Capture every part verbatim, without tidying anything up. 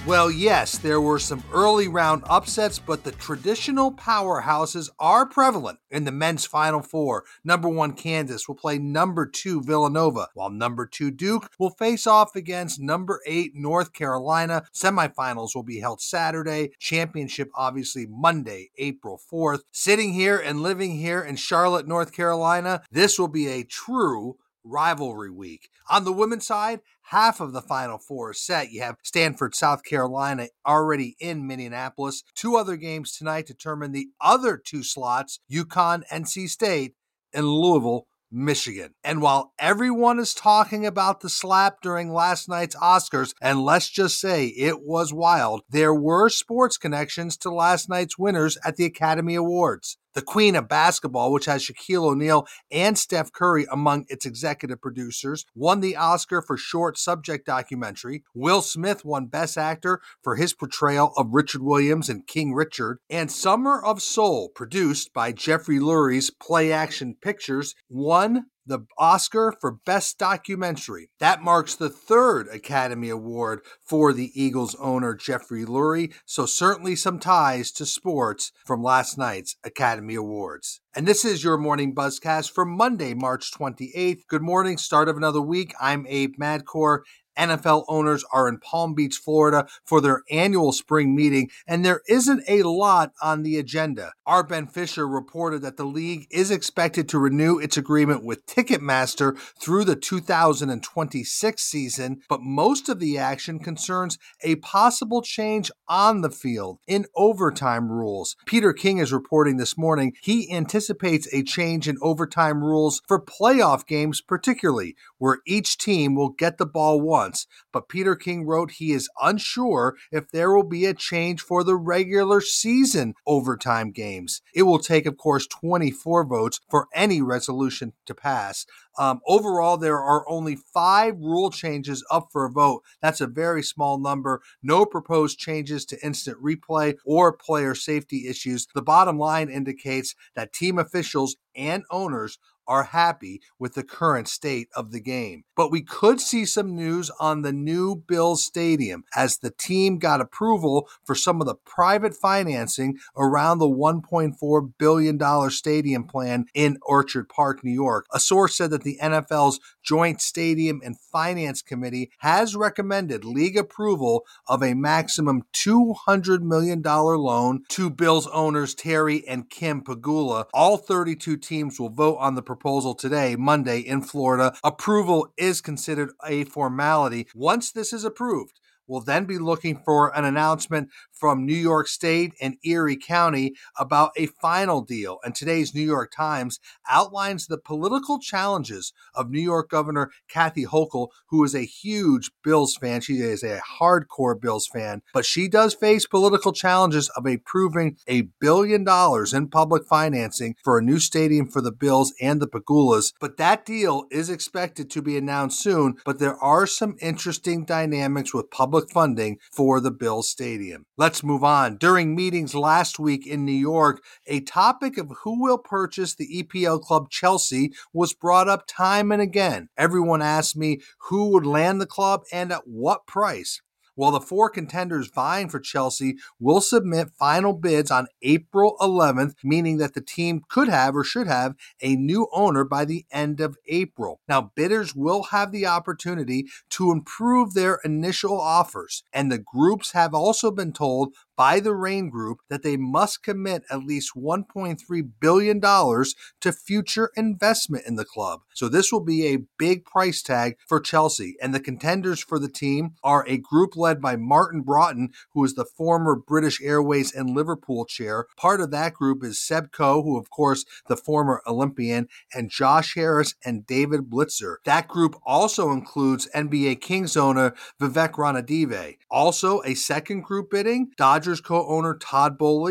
Well, yes, there were some early round upsets, but the traditional powerhouses are prevalent in the men's Final Four. Number one Kansas will play number two Villanova, while number two Duke will face off against number eight North Carolina. Semifinals will be held Saturday, championship obviously Monday, April fourth. Sitting here and living here in Charlotte, North Carolina, this will be a true rivalry week. On the women's side, half of the Final Four is set. You have Stanford, South Carolina already in Minneapolis. Two other games tonight determine the other two slots, UConn, N C State, and Louisville, Michigan. And while everyone is talking about the slap during last night's Oscars, and let's just say it was wild, there were sports connections to last night's winners at the Academy Awards. The Queen of Basketball, which has Shaquille O'Neal and Steph Curry among its executive producers, won the Oscar for short subject documentary. Will Smith won Best Actor for his portrayal of Richard Williams in King Richard. And Summer of Soul, produced by Jeffrey Lurie's Play Action Pictures, won the Oscar for Best Documentary. That marks the third Academy Award for the Eagles owner Jeffrey Lurie, so certainly some ties to sports from last night's Academy Awards. And this is your Morning Buzzcast for Monday, March twenty-eighth. Good morning, start of another week. I'm Abe Madkour. N F L owners are in Palm Beach, Florida for their annual spring meeting, and there isn't a lot on the agenda. Our Ben Fisher reported that the league is expected to renew its agreement with Ticketmaster through the two thousand twenty-six season, but most of the action concerns a possible change on the field in overtime rules. Peter King is reporting this morning he anticipates a change in overtime rules for playoff games particularly, where each team will get the ball once. But Peter King wrote he is unsure if there will be a change for the regular season overtime games. It will take, of course, twenty-four votes for any resolution to pass. Um, overall, there are only five rule changes up for a vote. That's a very small number. No proposed changes to instant replay or player safety issues. The bottom line indicates that team officials and owners are happy with the current state of the game. But we could see some news on the new Bills Stadium as the team got approval for some of the private financing around the one point four billion dollars stadium plan in Orchard Park, New York. A source said that the N F L's Joint Stadium and Finance Committee has recommended league approval of a maximum two hundred million dollars loan to Bills owners Terry and Kim Pegula. All thirty-two teams will vote on the proposal today, Monday, in Florida. Approval is considered a formality. Once this is approved, we'll then be looking for an announcement from New York State and Erie County about a final deal. And today's New York Times outlines the political challenges of New York Governor Kathy Hochul, who is a huge Bills fan. She is a hardcore Bills fan, but she does face political challenges of approving a billion dollars in public financing for a new stadium for the Bills and the Pegulas. But that deal is expected to be announced soon, but there are some interesting dynamics with public funding for the Bills Stadium. Let's move on. During meetings last week in New York, a topic of who will purchase the E P L club Chelsea was brought up time and again. Everyone asked me who would land the club and at what price. Well, the four contenders vying for Chelsea will submit final bids on April eleventh, meaning that the team could have or should have a new owner by the end of April. Now, bidders will have the opportunity to improve their initial offers, and the groups have also been told by the Rain Group that they must commit at least one point three billion dollars to future investment in the club. So this will be a big price tag for Chelsea, and the contenders for the team are a group led by Martin Broughton, who is the former British Airways and Liverpool chair. Part of that group is Seb Coe, who of course the former Olympian, and Josh Harris and David Blitzer. That group also includes N B A Kings owner Vivek Ranadive. Also, a second group bidding, Dodgers co-owner Todd Boehly,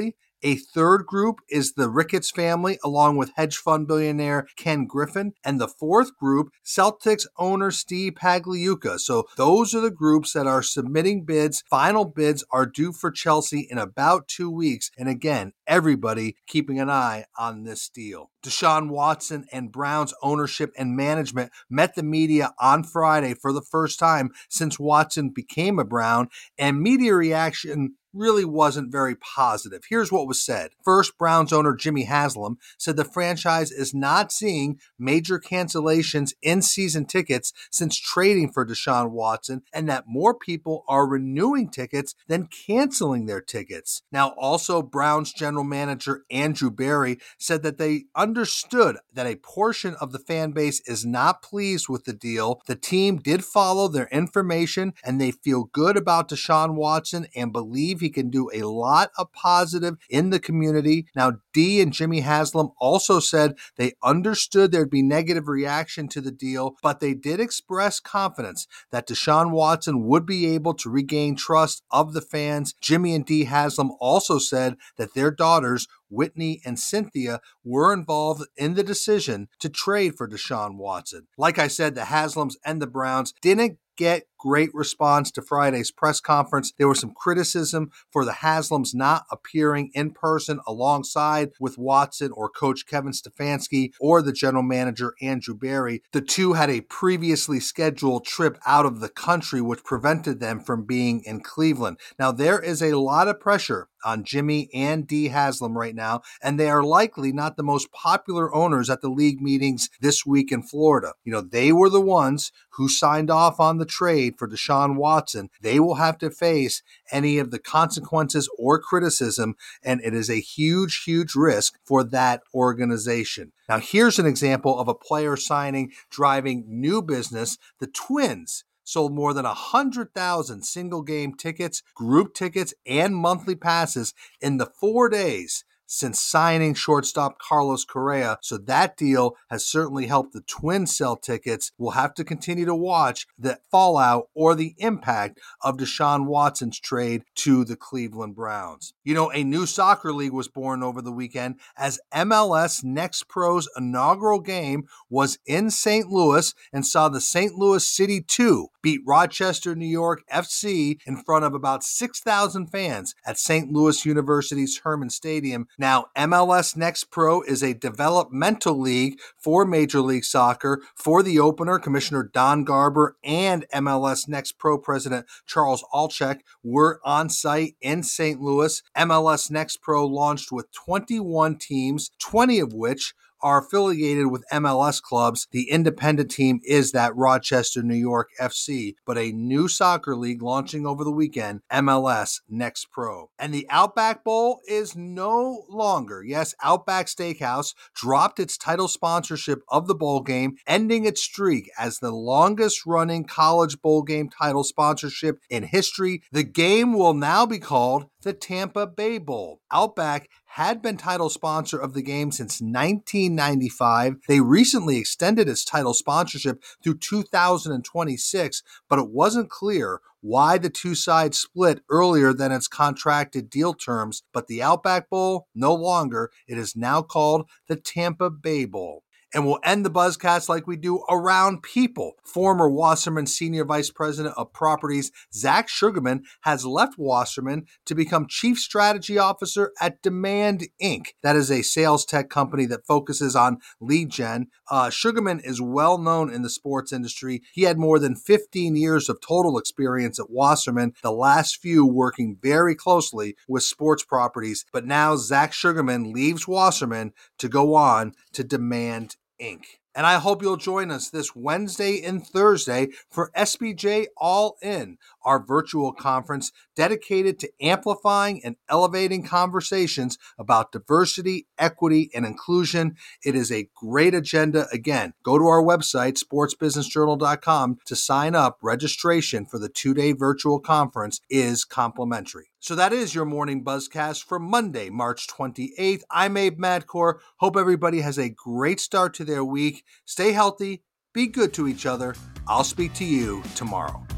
A third group is the Ricketts family, along with hedge fund billionaire Ken Griffin. And the fourth group, Celtics owner Steve Pagliuca. So those are the groups that are submitting bids. Final bids are due for Chelsea in about two weeks. And again, everybody keeping an eye on this deal. Deshaun Watson and Browns ownership and management met the media on Friday for the first time since Watson became a Brown, and media reaction really wasn't very positive. Here's what was said. First, Browns owner Jimmy Haslam said the franchise is not seeing major cancellations in season tickets since trading for Deshaun Watson, and that more people are renewing tickets than canceling their tickets. Now, also, Browns general manager Andrew Berry said that they understood that a portion of the fan base is not pleased with the deal. The team did follow their information, and they feel good about Deshaun Watson and believe he can do a lot of positive in the community. Now, D and Jimmy Haslam also said they understood there'd be negative reaction to the deal, but they did express confidence that Deshaun Watson would be able to regain trust of the fans. Jimmy and D Haslam also said that their daughters, Whitney and Cynthia, were involved in the decision to trade for Deshaun Watson. Like I said, the Haslams and the Browns didn't get great response to Friday's press conference. There was some criticism for the Haslams not appearing in person alongside with Watson or coach Kevin Stefanski or the general manager Andrew Berry. The two had a previously scheduled trip out of the country, which prevented them from being in Cleveland. Now, there is a lot of pressure on Jimmy and D Haslam right now, and they are likely not the most popular owners at the league meetings this week in Florida. You know, they were the ones who signed off on the trade for Deshaun Watson. They will have to face any of the consequences or criticism, and it is a huge, huge risk for that organization. Now, here's an example of a player signing driving new business. The Twins sold more than one hundred thousand single-game tickets, group tickets, and monthly passes in the four days since signing shortstop Carlos Correa. So that deal has certainly helped the Twins sell tickets. We'll have to continue to watch the fallout or the impact of Deshaun Watson's trade to the Cleveland Browns. You know, a new soccer league was born over the weekend as M L S Next Pro's inaugural game was in Saint Louis and saw the Saint Louis City two beat Rochester, New York F C in front of about six thousand fans at Saint Louis University's Hermann Stadium. Now, M L S Next Pro is a developmental league for Major League Soccer. For the opener, Commissioner Don Garber and M L S Next Pro President Charles Alchek were on site in Saint Louis. M L S Next Pro launched with twenty-one teams, twenty of which are affiliated with M L S clubs. The independent team is that Rochester, New York F C, but a new soccer league launching over the weekend, M L S Next Pro. And the Outback Bowl is no longer. Yes, Outback Steakhouse dropped its title sponsorship of the bowl game, ending its streak as the longest running college bowl game title sponsorship in history. The game will now be called the Tampa Bay Bowl. Outback had been title sponsor of the game since nineteen ninety-five. They recently extended its title sponsorship through two thousand twenty-six, but it wasn't clear why the two sides split earlier than its contracted deal terms. But the Outback Bowl, no longer. It is now called the Tampa Bay Bowl. And we'll end the Buzzcast like we do around people. Former Wasserman Senior Vice President of Properties, Zach Sugarman, has left Wasserman to become Chief Strategy Officer at Demand Incorporated. That is a sales tech company that focuses on lead gen. Uh, Sugarman is well known in the sports industry. He had more than fifteen years of total experience at Wasserman, the last few working very closely with sports properties. But now Zach Sugarman leaves Wasserman to go on to Demand Incorporated. And I hope you'll join us this Wednesday and Thursday for S B J All In, our virtual conference dedicated to amplifying and elevating conversations about diversity, equity, and inclusion. It is a great agenda. Again, go to our website, sports business journal dot com, to sign up. Registration for the two-day virtual conference is complimentary. So that is your morning Buzzcast for Monday, March twenty-eighth. I'm Abe Madkour. Hope everybody has a great start to their week. Stay healthy, be good to each other. I'll speak to you tomorrow.